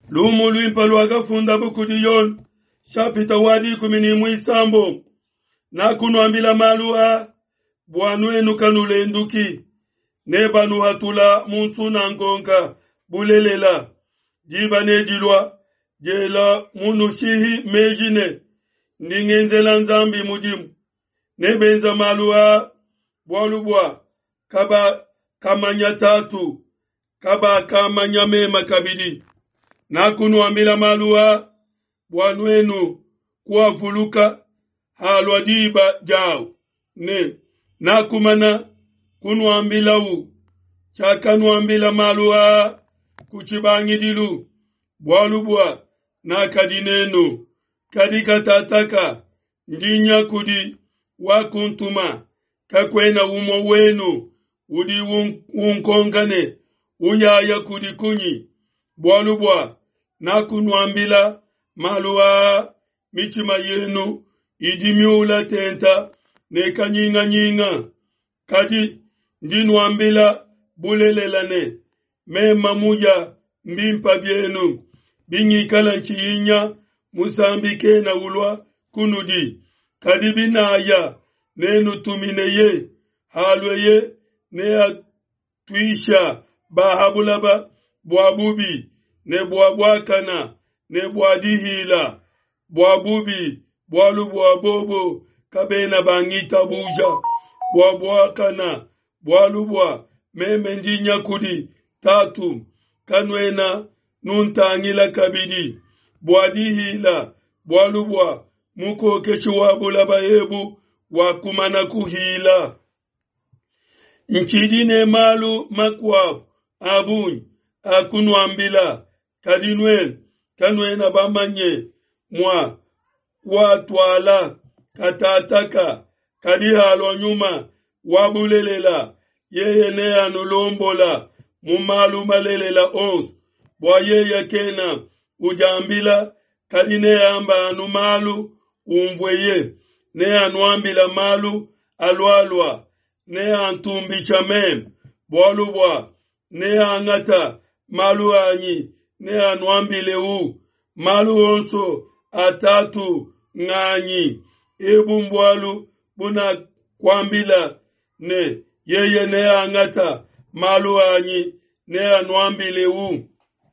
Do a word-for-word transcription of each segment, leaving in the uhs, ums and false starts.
lumu luimpa lwakafunda bukudiyon shapita wadi kumini mwisambo na kunuambila malua bwanu enu kanulenduki nebanu hatula munsuna nkonka bulelela jiba nejilwa jela munushihi mejine ndingenzela nzambi mujimu nebenza malua bwalubwa kaba kamanya tatu kaba kamanya mema kabidi na kunuambila malua bwanu enu kuwafuluka halwa diba jao ne na kumana kunuambila u chakanuambila malua kuchibangidilu bwalubwa na kadinenu kadikatataka ndinya kudi wakuntuma kakwena umo wenu udi unkongane uyaya kudi kunyi bwalubwa na kunuambila malua michima yenu idimiula tenta neka nyinga nyinga kadi ndinuambila bulelelane mema muja mbimpa byenu binyikala nchiyinya musambike na ulwa kunudi kadi binaya nenu tumineye halweye nea tuisha bahabulaba bwabubi ne bwabwakana ne bwadihila bwabubi bwalu bwabobo kabena bangita buja bwabwakana bwalubwa meme ndinya kudi tatu kanwena nuntangila kabidi bwadihila bwalubwa muko keshuwabula bayebu wakumana kuhila nchidine malu makwab abun akunwambila kadinwen kanwena bamanye mwa watwala katataka kadihalo nyuma wabulelela yeye ne anulombola mumalu malelela ons bwa yeye kena ujambila kadine amba anumalu umvweye ne anuambila malu alwalwa ne antumbisha mem bwalubwa ne angata malu anyi ne anuambile u malu onso atatu nganyi ebu mbwalu buna kwambila ne yeye ne angata malu anyi ne anuambile u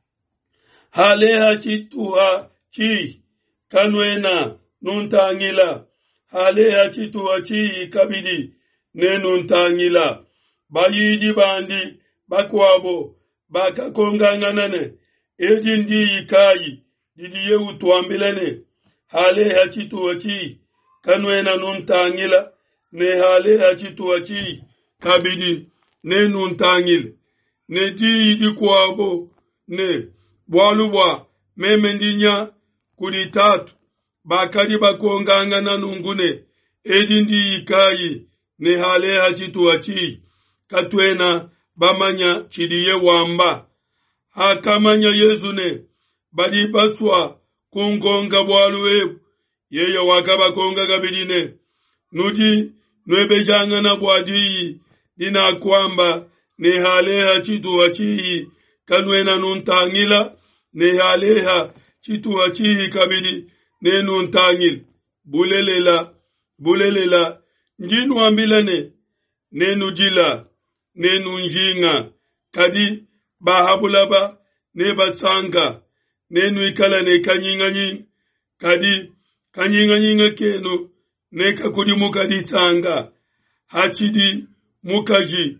haleha chituha chi kanwena nuntangila haleha chituha chi kabidi ne nuntangila bayidi bandi bakwabo bakakongangana ejindi ikayi didiye utuambilane haleha chituha chi kanwena nuntangila ne haleha chituha chi kabidi ne nuntangila ne di kwabo ne bwalubwa memendinya kudi tatu bakadi bakongangana nungune ejindi ikayi ne haleha chituha chi katwena bamanya chidiye wamba hakamanya yezune badi baswa kungonga bwaluwe yeye wakaba konga gabidine nuji nwebejanga na bwadi dina kwamba ne haleha chituha chi kanwena nuntangila ne haleha chituha chi kabidi ne nuntangil bulelela bulelela njinu ambilane ne nujila ne nunjinga kadi bahabulaba ne basanga ne nuikala ne kanyinga nyinga kadi kanyinga nyinga keno ne kakudi mukadi sanga hachidi mukaji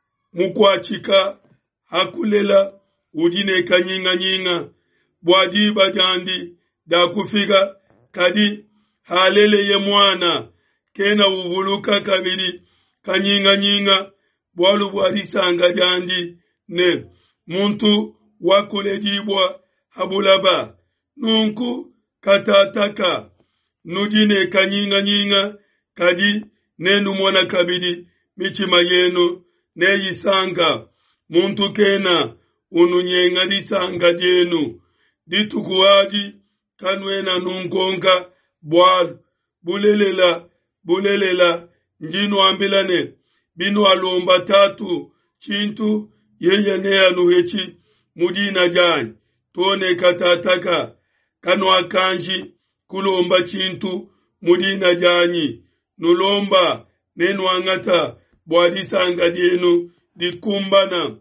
mukwachika hakulela udine kanyinga nyinga bwadi bajandi da kufika kadi halele ye mwana kena uvuluka kabili kanyinga nyinga bwalu bwadi sanga jandi ne muntu wakule jibwa habulaba nunku katataka nujine kanyinga nyinga kadi nenu mwana kabidi michima yenu ne yisanga muntu kena ununyenga disanga jenu ditukuwaji kanwena nunkonga bwalu bulelela bulelela njinu ambilane binu alomba tatu chintu yeye ne anuhechi mudina jani tone katataka kanwa kanji kulomba chintu mudina janyi nulomba nenu angata bwadisanga dienu dikumbana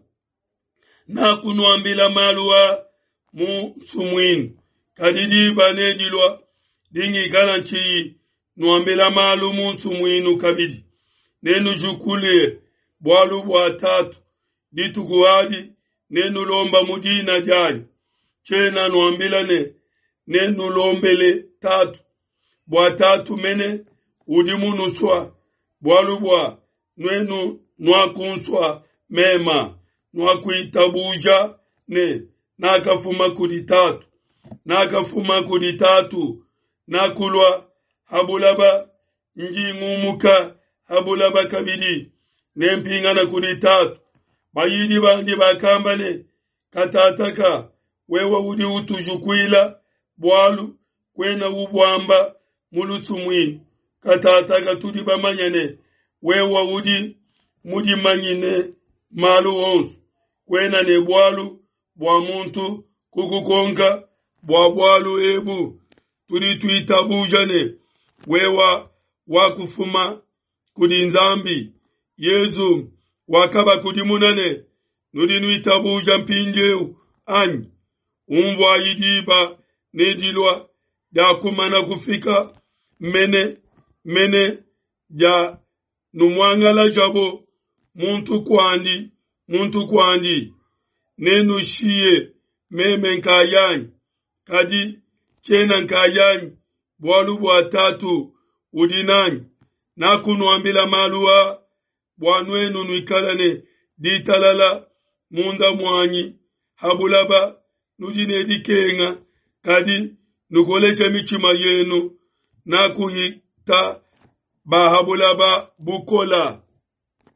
na kunuambila maluwa mu sumwinu kadidi banejilwa dingi gananchi nuambila malu mu sumwinu kabidi nenu jukule bwalu bwa tatu ditukuwadi nenu lomba mudina janyi chena nuambila ne nenu lombele tatu bwa tatu mene udimunuswa bwalubwa nwenu nwakunswa mema nwakuitabuja ne nakafuma kudi tatu nakafuma kudi tatu nakulwa habulaba njingumuka habulaba kabidi nempingana kudi tatu bayidi bandi bakambane katataka wewa udi utujukwila bwalu kwena ubwamba mulusumwini katataka tudi bamanyane wewa udi mudi manyine malu onsu kwena ne bwalu bwa muntu kukukonka bwa bwalu ebu tudi tuitabujane wewa wakufuma kudi nzambi yezu wakaba kudi munane nudi nuitabuja mpinjeu anyi umbwa yidiba nedilwa da kumana kufika mene mene ja numwangala jabo muntu kwandi muntu kwandi nenu shiye meme nkayanyi kadi chena nkayanyi bwalu bwa tatu udinanyi nakunuambila maluwa bwanwenu nuikalane ditalala munda mwanyi habulaba nujine dikenga kadi nukolesha michima yenu na kuhita bahabulaba bukola